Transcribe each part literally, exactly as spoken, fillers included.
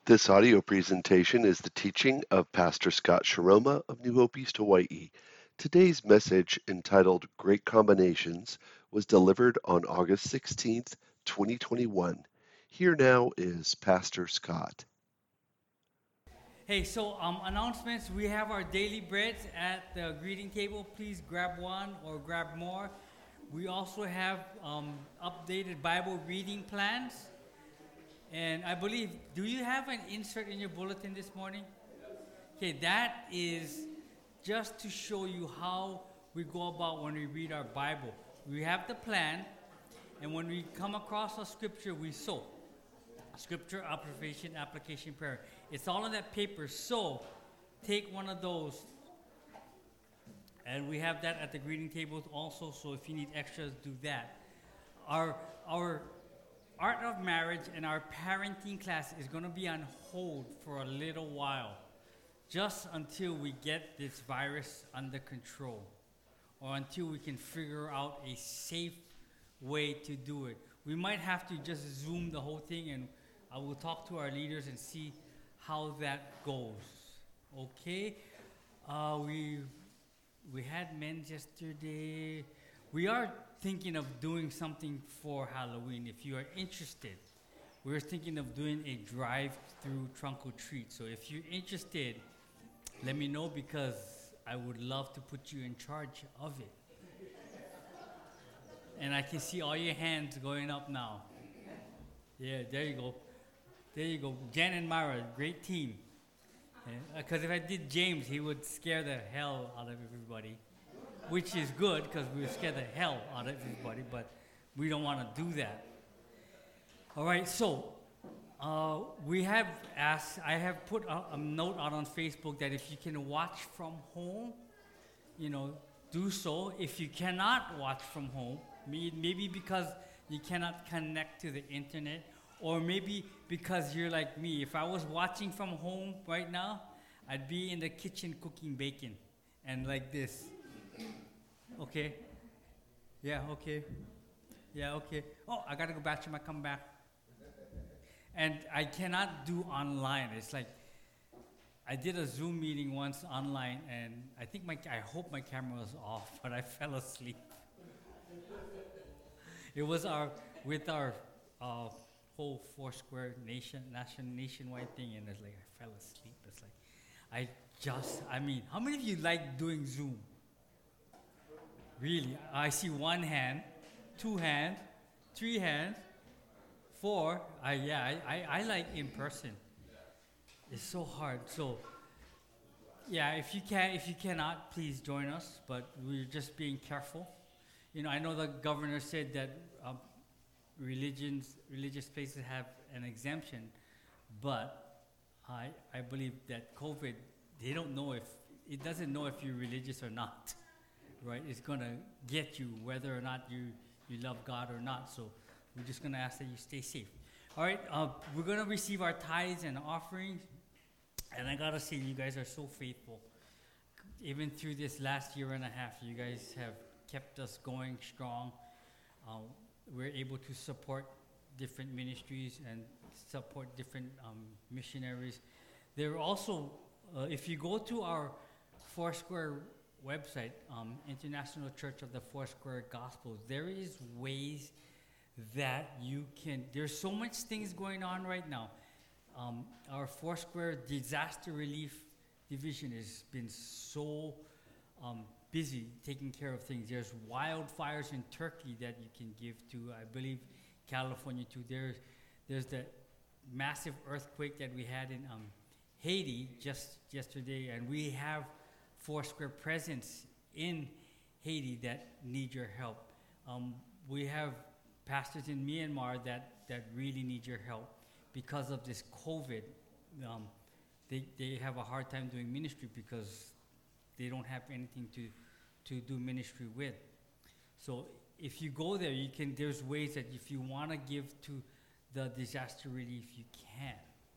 This audio presentation is the teaching of Pastor Scott Shiroma of New Hope East Hawaii. Today's message, entitled Great Combinations, was delivered on August sixteenth, twenty twenty-one. Here now is Pastor Scott. Hey, so um, announcements. We have our daily breads at the greeting table. Please grab one or grab more. We also have um, updated Bible reading plans. And I believe, do you have an insert in your bulletin this morning? Okay, that is just to show you how we go about when we read our Bible. We have the plan, and when we come across a scripture, we sow. Scripture, observation, application, prayer. It's all on that paper, so take one of those. And we have that at the greeting tables also, so if you need extras, do that. Our, our Art of Marriage and our parenting class is going to be on hold for a little while, just until we get this virus under control, or until we can figure out a safe way to do it. We might have to just Zoom the whole thing, and I will talk to our leaders and see how that goes. Okay? Uh, we we had men's yesterday. We are thinking of doing something for Halloween. If you are interested, we're thinking of doing a drive-through trunk or treat. So if you're interested, let me know, because I would love to put you in charge of it. And I can see all your hands going up now. Yeah, there you go. There you go. Jen and Mara, great team. Because yeah, if I did James, he would scare the hell out of everybody. Which is good, because we would scare the hell out of everybody, but we don't want to do that. All right, so uh, we have asked, I have put a, a note out on Facebook that if you can watch from home, you know, do so. If you cannot watch from home, maybe because you cannot connect to the internet, or maybe because you're like me. If I was watching from home right now, I'd be in the kitchen cooking bacon, and like this. Okay. Yeah, okay. Yeah, okay. Oh, I got to go back to my comeback. And I cannot do online. It's like, I did a Zoom meeting once online, and I think my, I hope my camera was off, but I fell asleep. It was our, with our uh, whole Foursquare nation, national, nationwide thing, and it's like, I fell asleep. It's like, I just, I mean, how many of you like doing Zoom? Really, I see one hand, two hands, three hands, four. I yeah, I, I, I like in person. It's so hard. So yeah, if you can, if you cannot, please join us. But we're just being careful. You know, I know the governor said that um, religions, religious places have an exemption, but I I believe that COVID, they don't know if it doesn't know if you're religious or not. Right, it's going to get you whether or not you, you love God or not. So we're just going to ask that you stay safe. All right, uh, we're going to receive our tithes and offerings. And I got to say, you guys are so faithful. Even through this last year and a half, you guys have kept us going strong. Uh, we're able to support different ministries and support different um, missionaries. There are also, uh, if you go to our Foursquare website, um, International Church of the Foursquare Gospels, there is ways that you can, there's so much things going on right now. Um, our Foursquare Disaster Relief Division has been so um, busy taking care of things. There's wildfires in Turkey that you can give to, I believe California too. There's, there's the massive earthquake that we had in um, Haiti just yesterday, and we have Foursquare presence in Haiti that need your help. Um, we have pastors in Myanmar that, that really need your help because of this COVID. Um, they, they have a hard time doing ministry because they don't have anything to, to do ministry with. So if you go there, you can. There's ways that if you want to give to the disaster relief, you can.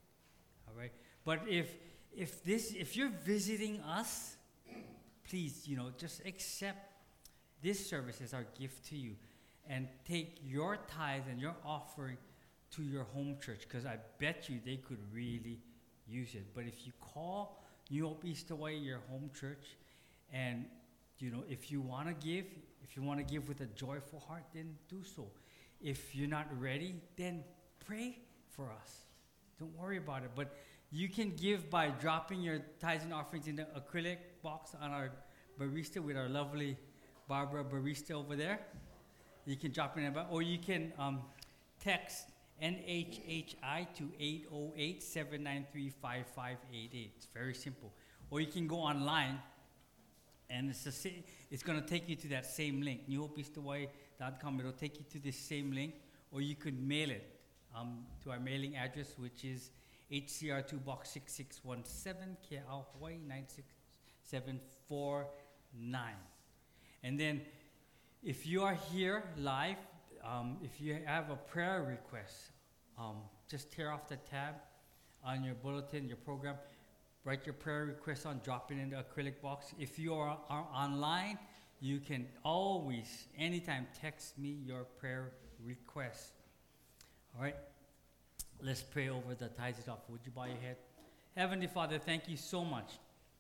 All right. But if if this if you're visiting us, please, you know, just accept this service as our gift to you, and take your tithe and your offering to your home church, because I bet you they could really use it. But if you call New Hope East Hawaii your home church, and you know, if you want to give, if you want to give with a joyful heart, then do so. If you're not ready, then pray for us. Don't worry about it. But you can give by dropping your tithes and offerings in the acrylic box on our barista with our lovely Barbara barista over there. You can drop in about, or you can um, text N H H I to eight oh eight, seven nine three, five five eight eight. It's very simple. Or you can go online, and it's, a, it's going to take you to that same link, new hope east hawaii dot com. It'll take you to this same link, or you could mail it um, to our mailing address, which is H C R two Box six six one seven, K L, Hawaii nine six seven four nine. And then, if you are here live, um, if you have a prayer request, um, just tear off the tab on your bulletin, your program, write your prayer request on, drop it in the acrylic box. If you are, are online, you can always, anytime, text me your prayer request. All right, let's pray over the tithes and offering. Would you bow your head? Heavenly Father, thank you so much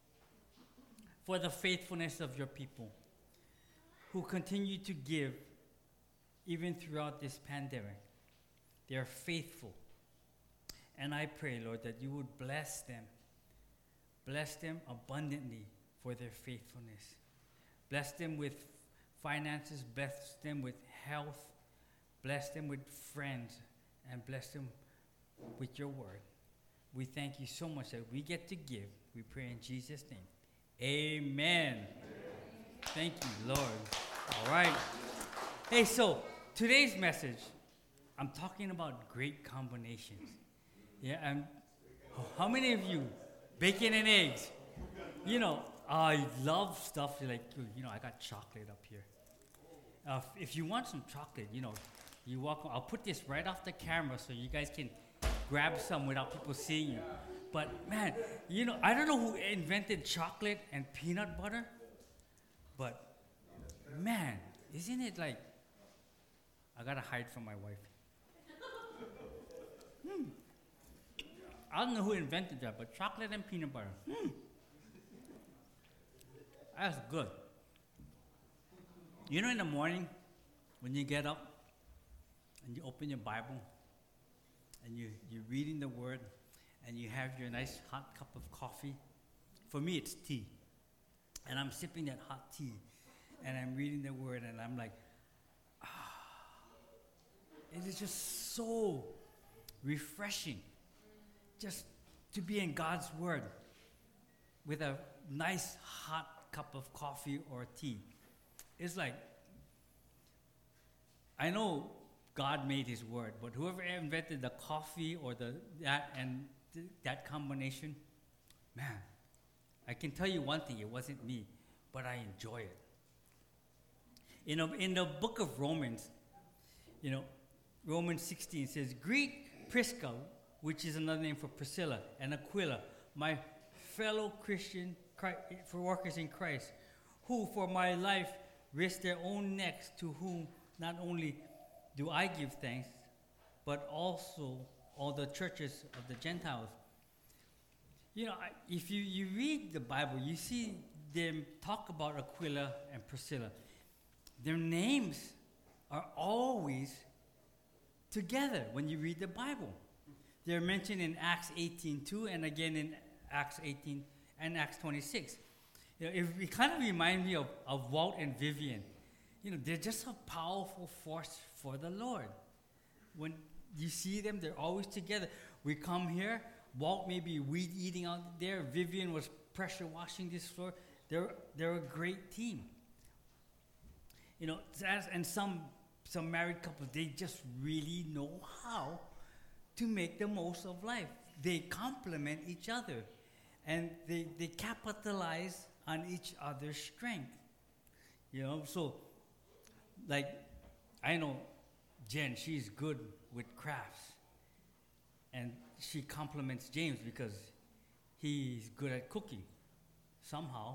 for the faithfulness of your people who continue to give even throughout this pandemic. They are faithful. And I pray, Lord, that you would bless them. Bless them abundantly for their faithfulness. Bless them with finances. Bless them with health. Bless them with friends. And bless them with your word. We thank you so much that we get to give. We pray in Jesus' name. Amen. Amen. Thank you, Lord. All right. Hey, so today's message, I'm talking about great combinations. Yeah, and how many of you, bacon and eggs? You know, I love stuff like, you know, I got chocolate up here. Uh, if you want some chocolate, you know, you walk, I'll put this right off the camera so you guys can grab some without people seeing you. But man, you know, I don't know who invented chocolate and peanut butter, but man, isn't it like, I gotta hide from my wife. Hmm. I don't know who invented that, but chocolate and peanut butter. Hmm. That's good. You know, in the morning, when you get up and you open your Bible and you, you're reading the Word and you have your nice hot cup of coffee. For me, it's tea. And I'm sipping that hot tea and I'm reading the Word and I'm like, ah. It is just so refreshing just to be in God's Word with a nice hot cup of coffee or tea. It's like, I know God made His Word, but whoever invented the coffee or the that and th- that combination, man, I can tell you one thing, it wasn't me, but I enjoy it. You know, in the book of Romans, you know, Romans sixteen says, greet Prisca, which is another name for Priscilla, and Aquila, my fellow Christian Christ, for workers in Christ, who for my life risked their own necks, to whom not only do I give thanks, but also all the churches of the Gentiles. You know, I, if you, you read the Bible, you see them talk about Aquila and Priscilla. Their names are always together when you read the Bible. They're mentioned in Acts eighteen two and again in Acts eighteen and Acts twenty-six. You know, it, it kind of reminds me of, of Walt and Vivian. You know, they're just a powerful force for the Lord. When you see them, they're always together. We come here, Walt may be weed eating out there, Vivian was pressure washing this floor. They're, they're a great team. You know, and some, some married couples, they just really know how to make the most of life. They complement each other, and they, they capitalize on each other's strength. You know, so, like, I know Jen, she's good with crafts, and she compliments James because he's good at cooking, somehow.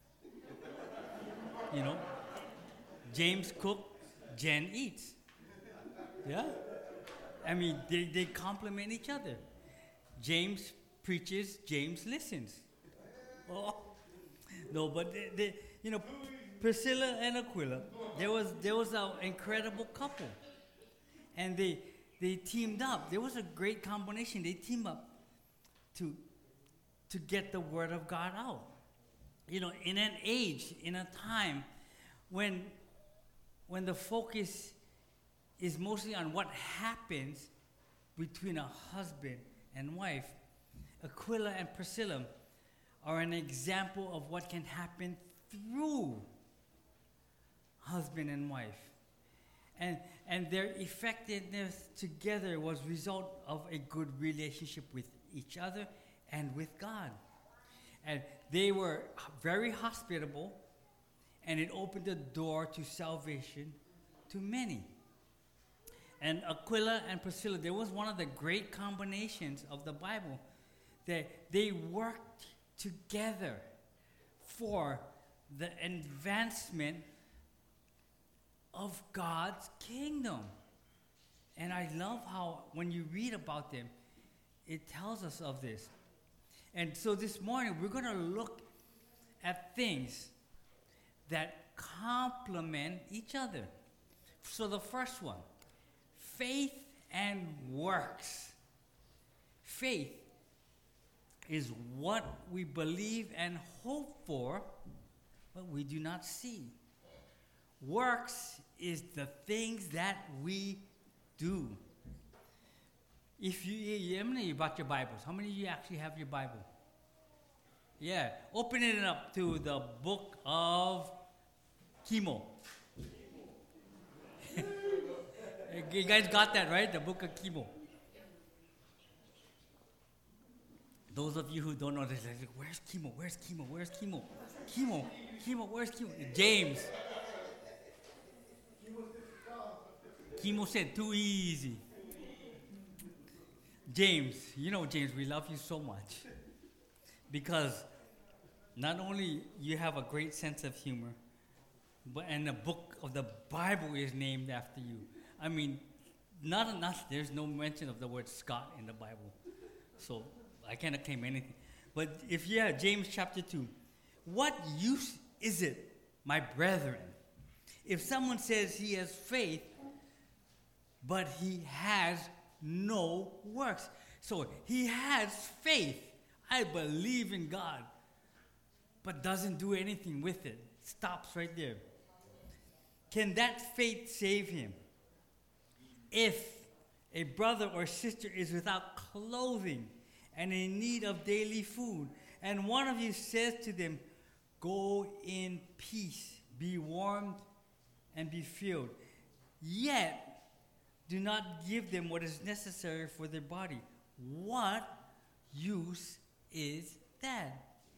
You know, James cooks, Jen eats. Yeah? I mean, they, they complement each other. James preaches, James listens. Oh, no, but they, they, you know, Priscilla and Aquila, there was there was an incredible couple, and they they teamed up. There was a great combination. They teamed up to to get the word of God out. You know, in an age, in a time when when the focus is mostly on what happens between a husband and wife, Aquila and Priscilla are an example of what can happen through husband and wife. And and their effectiveness together was result of a good relationship with each other and with God. And they were very hospitable, and it opened the door to salvation to many. And Aquila and Priscilla, there was one of the great combinations of the Bible that they worked together for the advancement of God's kingdom. And I love how when you read about them, it tells us of this. And so this morning, we're going to look at things that complement each other. So the first one, faith and works. Faith is what we believe and hope for, but we do not see. Works is the things that we do. If you, how many of you brought your Bibles? How many of you actually have your Bible? Yeah, open it up to the book of Chemo. You guys got that, right? The book of Chemo. Those of you who don't know this, like, where's Chemo? Where's Chemo? Where's Chemo? Chemo, Chemo, where's Chemo? James. Chemo said, too easy. James, you know, James, we love you so much. Because not only you have a great sense of humor, but and the book of the Bible is named after you. I mean, not enough, there's no mention of the word Scott in the Bible. So I cannot claim anything. But if you have James chapter two, what use is it, my brethren, if someone says he has faith, but he has no works? So he has faith. I believe in God, but doesn't do anything with it. Stops right there. Can that faith save him? If a brother or sister is without clothing and in need of daily food, and one of you says to them, go in peace, be warmed and be filled, yet do not give them what is necessary for their body, what use is that?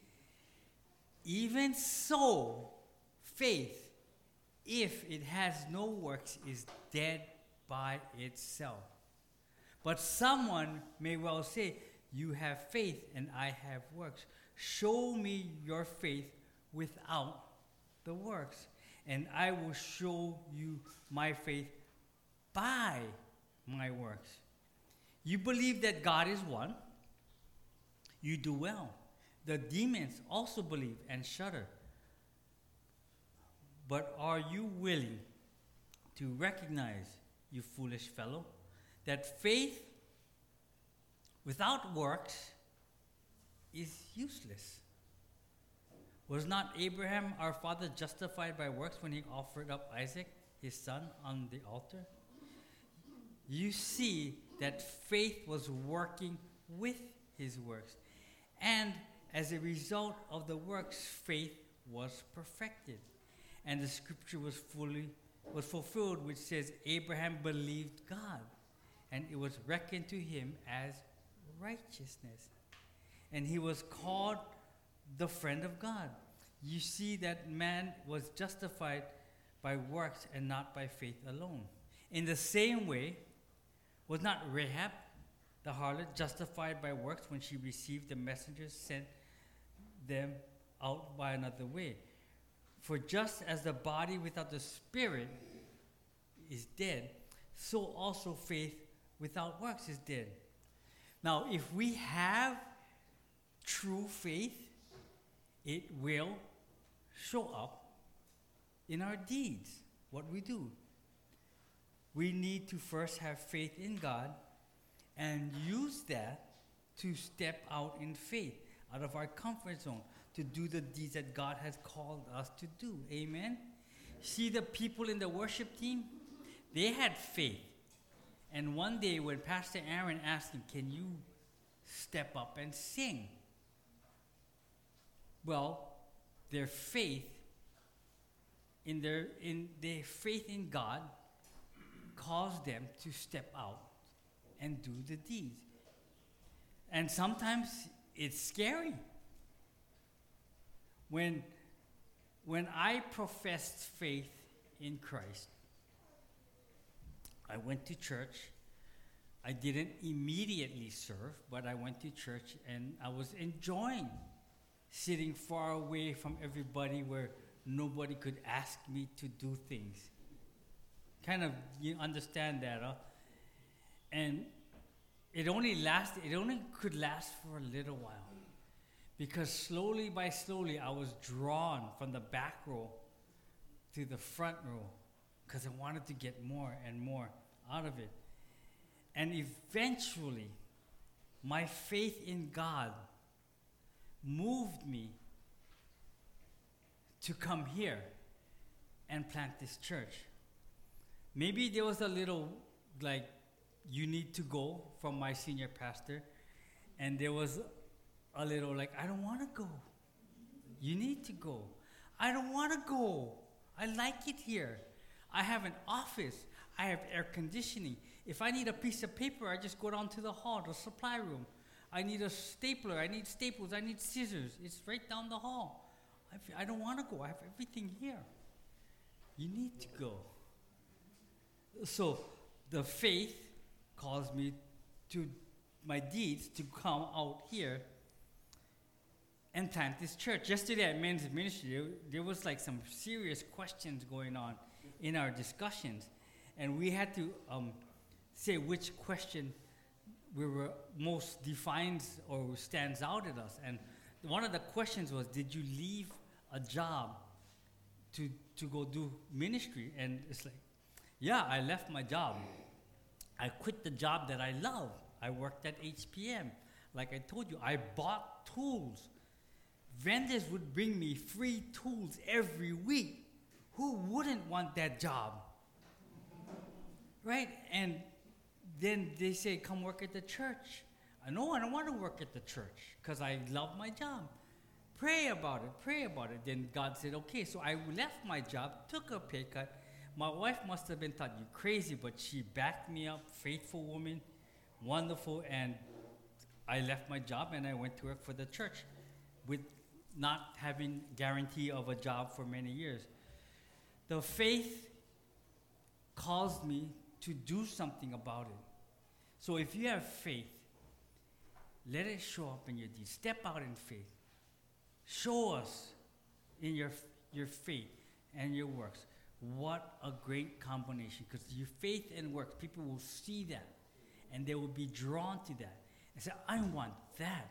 Even so, faith, if it has no works, is dead by itself. But someone may well say, you have faith and I have works. Show me your faith without the works, and I will show you my faith by my works. You believe that God is one? You do well. The demons also believe and shudder. But are you willing to recognize, you foolish fellow, that faith without works is useless? Was not Abraham, our father, justified by works when he offered up Isaac, his son, on the altar? You see that faith was working with his works. And as a result of the works, faith was perfected. And the scripture was fully was fulfilled, which says, Abraham believed God, and it was reckoned to him as righteousness. And he was called the friend of God. You see that man was justified by works and not by faith alone. In the same way, was not Rahab, the harlot, justified by works when she received the messengers sent them out by another way? For just as the body without the spirit is dead, so also faith without works is dead. Now, if we have true faith, it will show up in our deeds, what we do. We need to first have faith in God and use that to step out in faith, out of our comfort zone, to do the deeds that God has called us to do. Amen? See the people in the worship team? They had faith. And one day when Pastor Aaron asked him, can you step up and sing? Well, their faith in their in their faith in God caused them to step out and do the deeds. And sometimes it's scary. When when I professed faith in Christ, I went to church. I didn't immediately serve, but I went to church and I was enjoying sitting far away from everybody where nobody could ask me to do things. Kind of, you understand that, huh? And it only lasted, it only could last for a little while. Because slowly by slowly, I was drawn from the back row to the front row because I wanted to get more and more out of it. And eventually, my faith in God moved me to come here and plant this church. Maybe there was a little, like, you need to go from my senior pastor, and there was a little, like, I don't want to go. You need to go. I don't want to go. I like it here. I have an office. I have air conditioning. If I need a piece of paper, I just go down to the hall, the supply room. I need a stapler. I need staples. I need scissors. It's right down the hall. I, f- I don't want to go. I have everything here. You need to go. So the faith calls me to my deeds to come out here and plant this church. Yesterday at men's ministry, there, there was like some serious questions going on in our discussions, and we had to um, say which question we were most defines or stands out at us. And one of the questions was, did you leave a job to to go do ministry? And it's like, yeah, I left my job. I quit the job that I love. I worked at H P M. Like I told you, I bought tools. Vendors would bring me free tools every week. Who wouldn't want that job? Right? And then they say, come work at the church. I know I don't want to work at the church because I love my job. Pray about it, pray about it. Then God said, okay, so I left my job, took a pay cut. My wife must have been thought, you crazy, but she backed me up, faithful woman, wonderful, and I left my job and I went to work for the church with not having guarantee of a job for many years. The faith caused me to do something about it. So if you have faith, let it show up in your deeds. Step out in faith. Show us in your your faith and your works. What a great combination. Because your faith and works, people will see that. And they will be drawn to that. And say, I want that.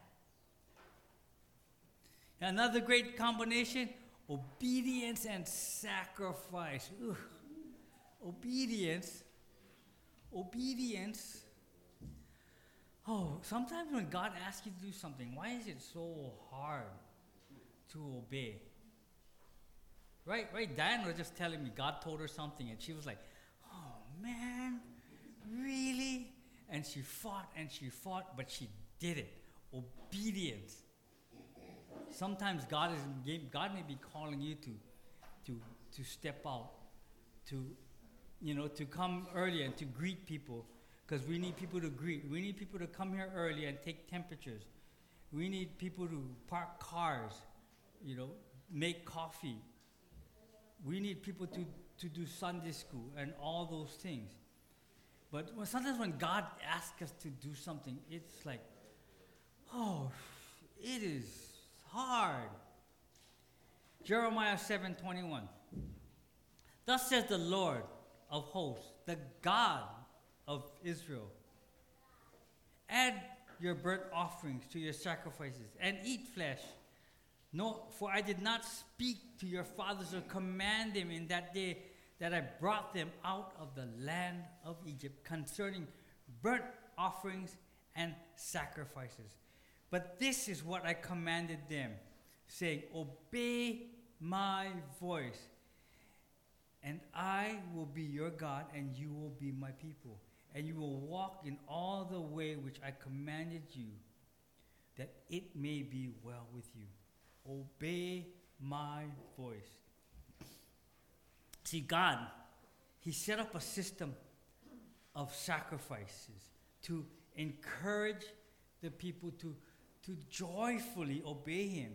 Another great combination, obedience and sacrifice. Ugh. Obedience. Obedience. Oh, sometimes when God asks you to do something, why is it so hard to obey? Right, right. Diane was just telling me God told her something, and she was like, "Oh man, really?" And she fought and she fought, but she did it. Obedience. Sometimes God is God may be calling you to, to, to step out, to, you know, to come early and to greet people, because we need people to greet. We need people to come here early and take temperatures. We need people to park cars, you know, make coffee. We need people to, to do Sunday school and all those things. But when, sometimes when God asks us to do something, it's like, oh, it is hard. Jeremiah seven twenty-one. Thus says the Lord of hosts, the God of Israel. Add your burnt offerings to your sacrifices, and eat flesh. No, for I did not speak to your fathers or command them in that day that I brought them out of the land of Egypt concerning burnt offerings and sacrifices. But this is what I commanded them, saying, obey my voice, and I will be your God, and you will be my people. And you will walk in all the way which I commanded you, that it may be well with you. Obey my voice. See, God, He set up a system of sacrifices to encourage the people to, to joyfully obey Him.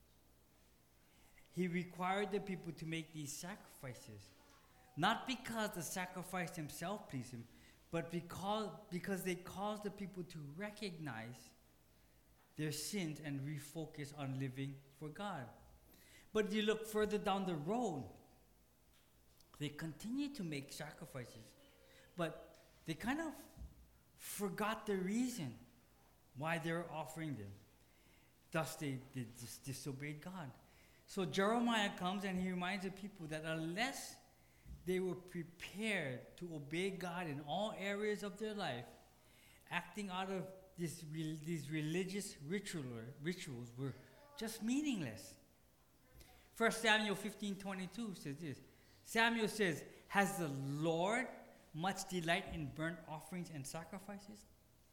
He required the people to make these sacrifices, not because the sacrifice themselves pleased Him, but because, because they caused the people to recognize their sins and refocus on living for God. But you look further down the road, they continue to make sacrifices, but they kind of forgot the reason why they were offering them. Thus, they, they dis- disobeyed God. So Jeremiah comes and he reminds the people that unless they were prepared to obey God in all areas of their life, acting out of this re- these religious ritual, rituals were just meaningless. First Samuel fifteen twenty-two says this. Samuel says, has the Lord much delight in burnt offerings and sacrifices?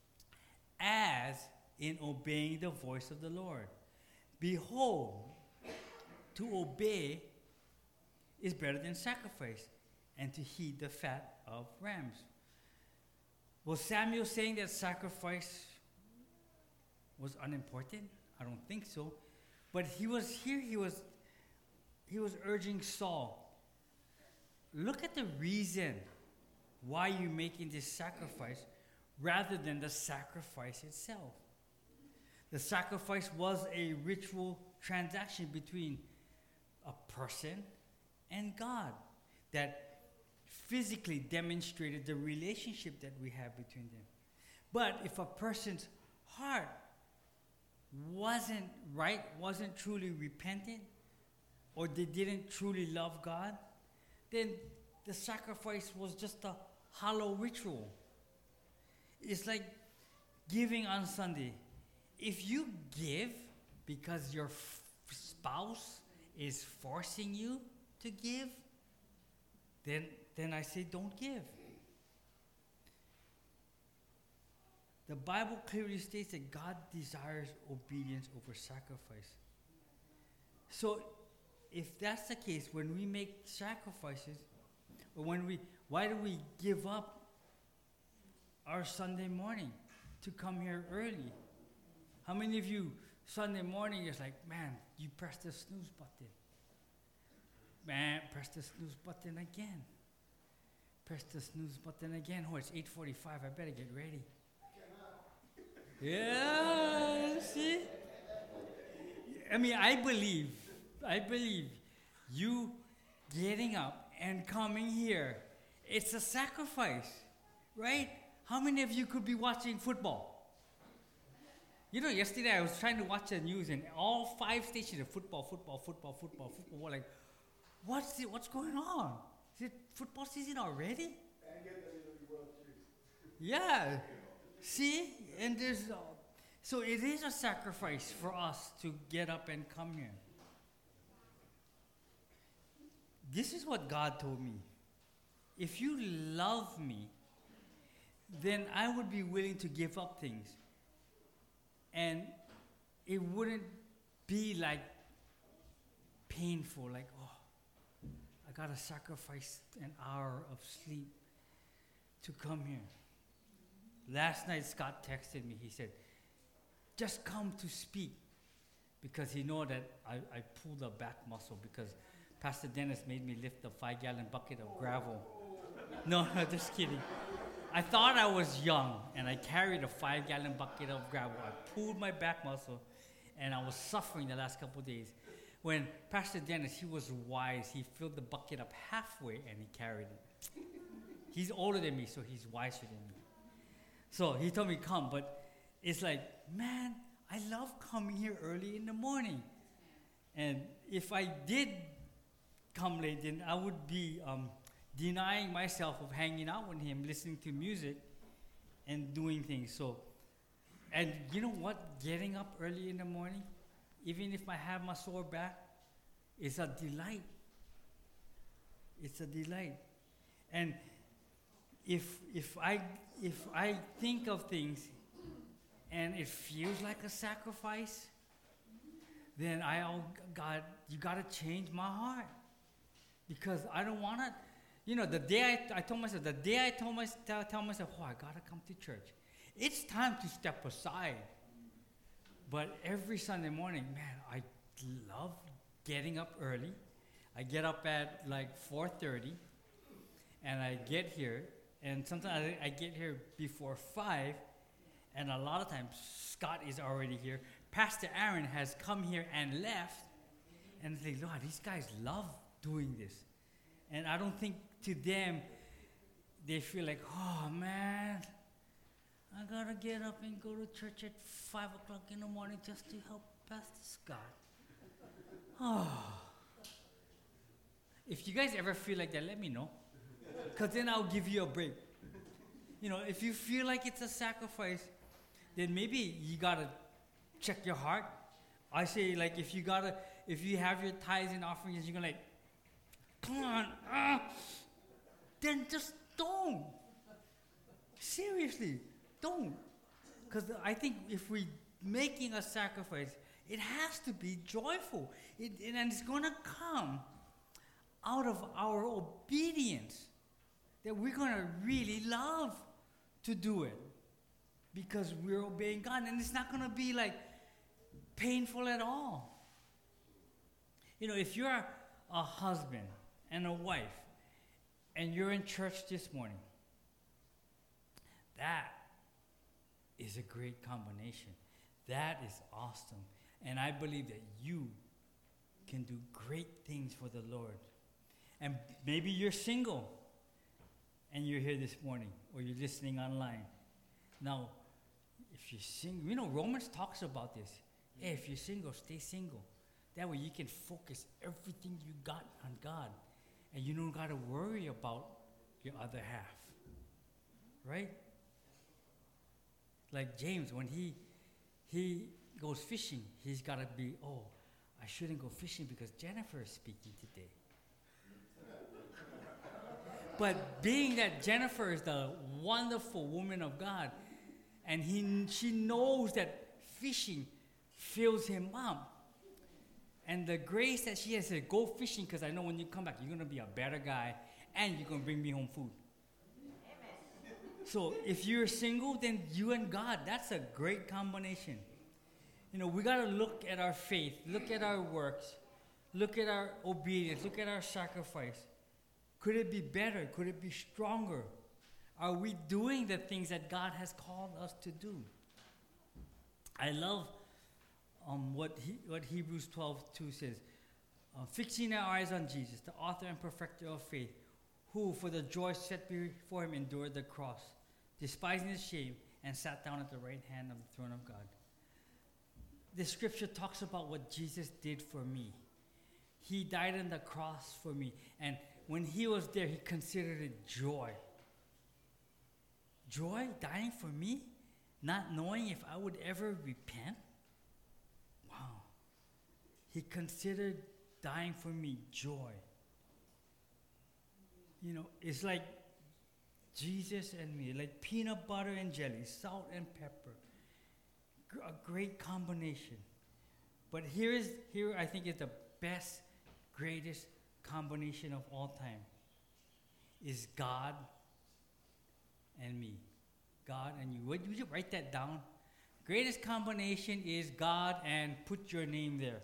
As in obeying the voice of the Lord. Behold, to obey is better than sacrifice, and to heed the fat of rams. Was Samuel saying that sacrifice was unimportant? I don't think so. But he was here, he was he was urging Saul, look at the reason why you're making this sacrifice rather than the sacrifice itself. The sacrifice was a ritual transaction between a person and God that physically demonstrated the relationship that we have between them. But if a person's heart wasn't right, wasn't truly repentant, or they didn't truly love God, then the sacrifice was just a hollow ritual. It's like giving on Sunday. If you give because your f- spouse is forcing you to give, then, then I say don't give. The Bible clearly states that God desires obedience over sacrifice. So if that's the case, when we make sacrifices, or when we, why do we give up our Sunday morning to come here early? How many of you, Sunday morning, is like, man, you press the snooze button. Man, press the snooze button again. Press the snooze button again. Oh, it's eight forty-five. I better get ready. Yeah, see? I mean, I believe, I believe you getting up and coming here, it's a sacrifice, right? How many of you could be watching football? You know, yesterday I was trying to watch the news and all five stations of football, football, football, football, football were like, what's it, what's going on? Is it football season already? And get the W W E World Series. Yeah. See? And there's, uh, so it is a sacrifice for us to get up and come here. This is what God told me. If you love me, then I would be willing to give up things. And it wouldn't be like painful, like, oh, I gotta sacrifice an hour of sleep to come here. Last night, Scott texted me. He said, just come to speak. Because he know that I, I pulled a back muscle because Pastor Dennis made me lift a five-gallon bucket of gravel. No, no, just kidding. I thought I was young, and I carried a five-gallon bucket of gravel. I pulled my back muscle, and I was suffering the last couple of days. When Pastor Dennis, he was wise. He filled the bucket up halfway, and he carried it. He's older than me, so he's wiser than me. So he told me, come, but it's like, man, I love coming here early in the morning. And if I did come late, then I would be um, denying myself of hanging out with him, listening to music, and doing things. So, and you know what? Getting up early in the morning, even if I have my sore back, is a delight. It's a delight. And if if I if I think of things and it feels like a sacrifice, then I, oh God, you got to change my heart. Because I don't want to, you know, the day I, I told myself, the day I told myself, tell, tell myself, oh, I got to come to church. It's time to step aside. But every Sunday morning, man, I love getting up early. I get up at like four thirty, and I get here, and sometimes I, I get here before five, and a lot of times Scott is already here. Pastor Aaron has come here and left, and they say, Lord, these guys love doing this. And I don't think to them, they feel like, oh man, I gotta get up and go to church at five o'clock in the morning just to help Pastor Scott. Oh. If you guys ever feel like that, let me know. Because then I'll give you a break. You know, if you feel like it's a sacrifice, then maybe you gotta check your heart. I say, like, if you gotta, if you have your tithes and offerings, you're gonna like, come on, uh, then just don't. Seriously, don't. Because I think if we're making a sacrifice, it has to be joyful. It, and it's gonna come out of our obedience, that we're gonna really love to do it because we're obeying God, and it's not gonna be like painful at all. You know, if you're a husband and a wife and you're in church this morning, that is a great combination. That is awesome. And I believe that you can do great things for the Lord. And maybe you're single and you're here this morning, or you're listening online. Now, if you're single, you know, Romans talks about this. Hey, if you're single, stay single. That way you can focus everything you got on God. And you don't got to worry about your other half. Right? Like James, when he he goes fishing, he's got to be, oh, I shouldn't go fishing because Jennifer is speaking today. But being that Jennifer is the wonderful woman of God, and he she knows that fishing fills him up, and the grace that she has said, go fishing because I know when you come back, you're going to be a better guy, and you're going to bring me home food. Amen. So if you're single, then you and God, that's a great combination. You know, we got to look at our faith, look at our works, look at our obedience, look at our sacrifice. Could it be better? Could it be stronger? Are we doing the things that God has called us to do? I love um, what he, what Hebrews twelve two says. Uh, Fixing our eyes on Jesus, the author and perfecter of faith, who for the joy set before him endured the cross, despising the shame, and sat down at the right hand of the throne of God. The scripture talks about what Jesus did for me. He died on the cross for me. And when he was there, he considered it joy. Joy, dying for me, not knowing if I would ever repent. Wow. He considered dying for me joy. You know, it's like Jesus and me, like peanut butter and jelly, salt and pepper. A great combination. But here is, here I think is the best, greatest combination of all time. Is God and me. God and you. Would you write that down? Greatest combination is God and put your name there.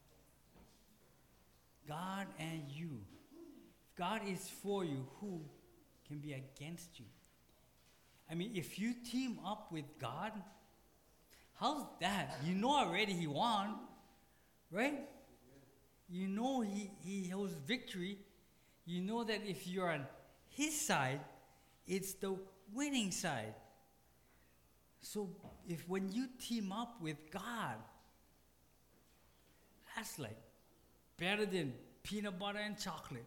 God and you. If God is for you, who can be against you? I mean, if you team up with God, how's that? You know already he won, right? You know he, he holds victory. You know that if you're on his side, it's the winning side. So if when you team up with God, that's like better than peanut butter and chocolate.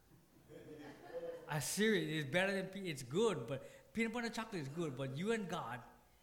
I serious, it's better than pe- it's good, but peanut butter and chocolate is good, but you and God,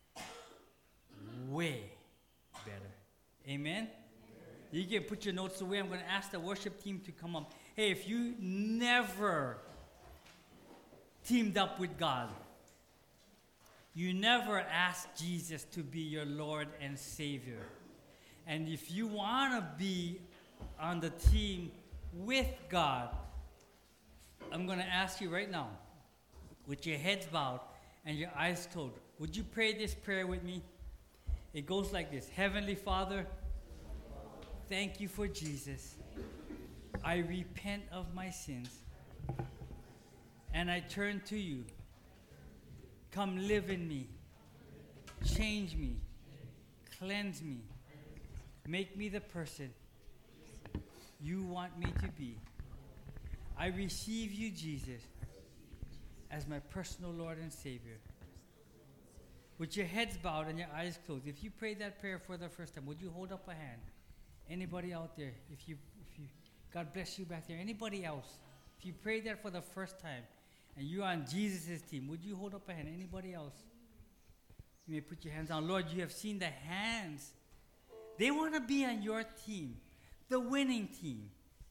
way better. Amen? You can put your notes away. I'm going to ask the worship team to come up. Hey, if you never teamed up with God, you never asked Jesus to be your Lord and Savior, and if you want to be on the team with God, I'm going to ask you right now, with your heads bowed and your eyes closed, would you pray this prayer with me? It goes like this. Heavenly Father, thank you for Jesus. I repent of my sins, and I turn to you. Come live in me. Change me. Cleanse me. Make me the person you want me to be. I receive you, Jesus, as my personal Lord and Savior. With your heads bowed and your eyes closed, if you prayed that prayer for the first time, would you hold up a hand? Anybody out there? If you, if you, God bless you back there. Anybody else? If you prayed that for the first time and you're on Jesus' team, would you hold up a hand? Anybody else? You may put your hands down. Lord, you have seen the hands. They want to be on your team, the winning team,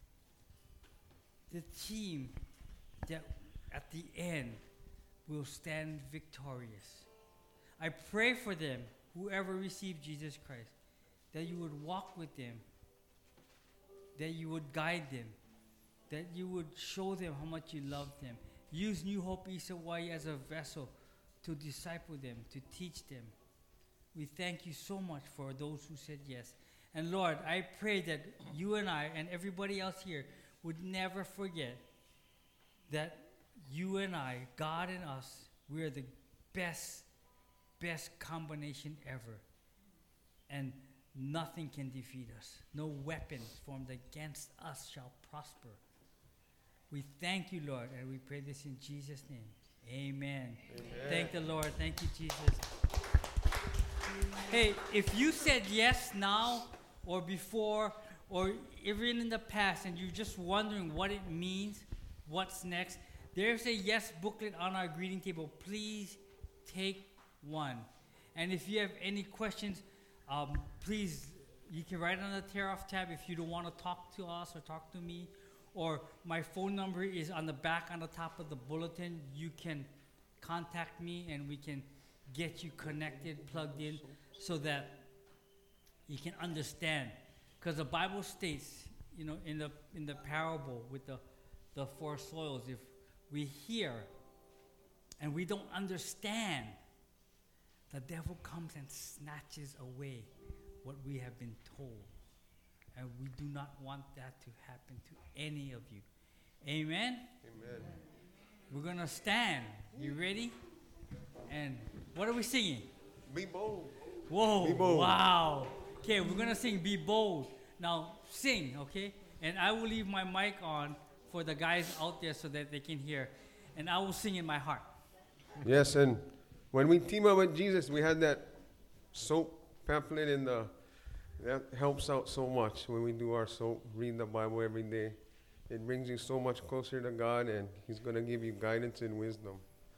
the team that at the end will stand victorious. I pray for them, whoever received Jesus Christ, that you would walk with them, that you would guide them, that you would show them how much you love them. Use New Hope East Hawaii as a vessel to disciple them, to teach them. We thank you so much for those who said yes. And Lord, I pray that you and I and everybody else here would never forget that you and I, God and us, we are the best, best combination ever. And nothing can defeat us. No weapon formed against us shall prosper. We thank you, Lord, and we pray this in Jesus' name. Amen. Amen. Thank the Lord. Thank you, Jesus. Hey, if you said yes now or before or even in the past and you're just wondering what it means, what's next, there's a yes booklet on our greeting table. Please take one. And if you have any questions, um, please, you can write on the tear off tab if you don't want to talk to us or talk to me. Or my phone number is on the back on the top of the bulletin. You can contact me and we can get you connected, plugged in, so that you can understand. Because the Bible states, you know, in the in the parable with the, the four soils, if we hear and we don't understand, the devil comes and snatches away what we have been told. And we do not want that to happen to any of you. Amen? Amen. We're going to stand. You ready? And what are we singing? Be bold. Whoa. Be bold. Wow. Okay, we're going to sing Be Bold. Now, sing, okay? And I will leave my mic on for the guys out there so that they can hear. And I will sing in my heart. Yes, and when we team up with Jesus, we had that soap pamphlet in the, that helps out so much when we do our soap, read the Bible every day. It brings you so much closer to God, and He's going to give you guidance and wisdom.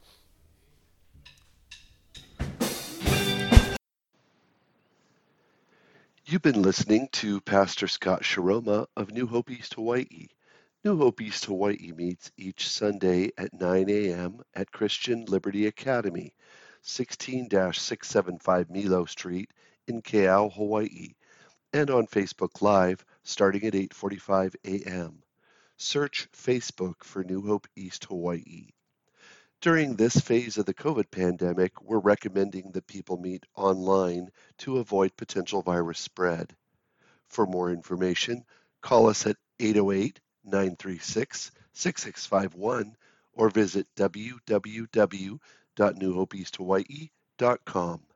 You've been listening to Pastor Scott Shiroma of New Hope East Hawaii. New Hope East Hawaii meets each Sunday at nine a.m. at Christian Liberty Academy, sixteen six seventy-five Milo Street in Keau, Hawaii, and on Facebook Live starting at eight forty-five a.m. Search Facebook for New Hope East Hawaii. During this phase of the COVID pandemic, we're recommending that people meet online to avoid potential virus spread. For more information, call us at eight oh eight, nine three six, six six five one or visit w w w dot new hope east hawaii dot com.